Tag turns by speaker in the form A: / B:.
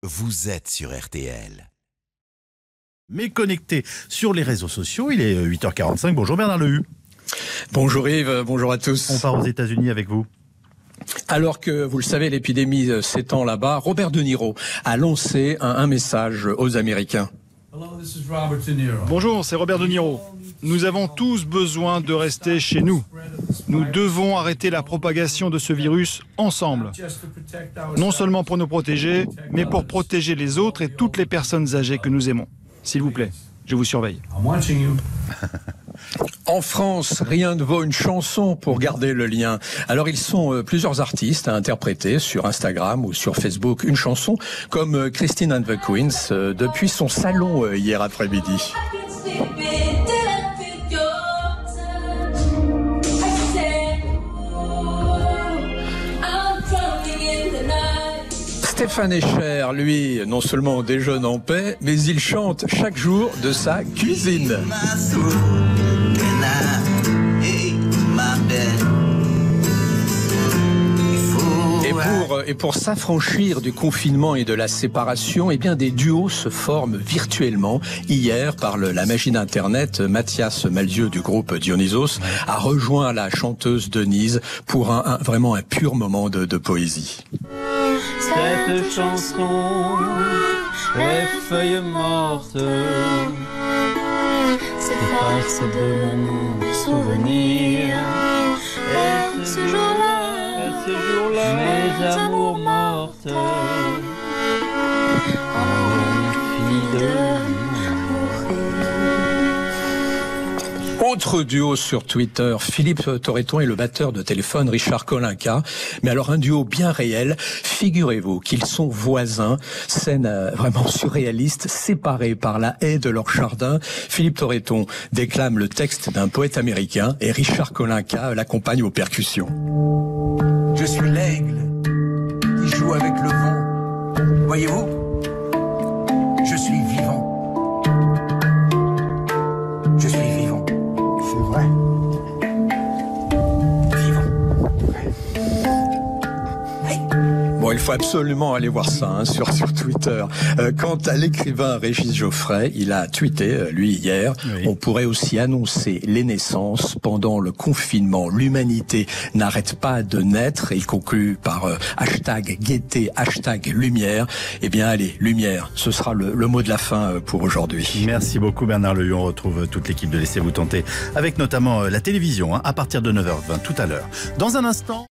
A: vous êtes sur RTL.
B: Mais connecté sur les réseaux sociaux, il est 8h45. Bonjour Bernard Lehu.
C: Bonjour Yves, bonjour à tous.
B: On part aux États-Unis avec vous.
C: Alors que, vous le savez, l'épidémie s'étend là-bas, Robert De Niro a lancé un message aux Américains.
D: Bonjour, c'est Robert De Niro. Nous avons tous besoin de rester chez nous. Nous devons arrêter la propagation de ce virus ensemble. Non seulement pour nous protéger, mais pour protéger les autres et toutes les personnes âgées que nous aimons. S'il vous plaît, je vous surveille.
C: En France, rien ne vaut une chanson pour garder le lien. Alors ils sont plusieurs artistes à interpréter sur Instagram ou sur Facebook une chanson, comme Christine and the Queens depuis son salon hier après-midi. Stéphane Echer, lui, non seulement déjeune en paix, mais il chante chaque jour de sa cuisine. Et pour s'affranchir du confinement et de la séparation, eh bien des duos se forment virtuellement. Hier, par la magie d'Internet, Mathias Malzieu du groupe Dionysos a rejoint la chanteuse Denise pour vraiment un pur moment de poésie.
E: Cette chanson est feuille morte, c'est trace de mon souvenir. Et ce jour-là, mes amours mortes ont fini de mourir.
C: Autre duo sur Twitter, Philippe Torreton et le batteur de téléphone Richard Kolinka. Mais alors un duo bien réel. Figurez-vous qu'ils sont voisins, scène vraiment surréaliste, séparés par la haie de leur jardin. Philippe Torreton déclame le texte d'un poète américain et Richard Kolinka l'accompagne aux percussions.
F: Je suis l'aigle qui joue avec le vent. Voyez-vous, je suis vivant. Je suis vivant. C'est vrai. Vivant. Hey.
C: Bon, il faut absolument aller voir ça sur Twitter. Quant à l'écrivain Régis Geoffrey, il a tweeté, lui, hier, oui. On pourrait aussi annoncer les naissances pendant le confinement. L'humanité n'arrête pas de naître. Et il conclut par hashtag gaieté, hashtag lumière. Eh bien, allez, lumière, ce sera le mot de la fin pour aujourd'hui.
B: Merci beaucoup Bernard Lehu. On retrouve toute l'équipe de Laissez-vous tenter, avec notamment la télévision, à partir de 9h20 tout à l'heure. Dans un instant...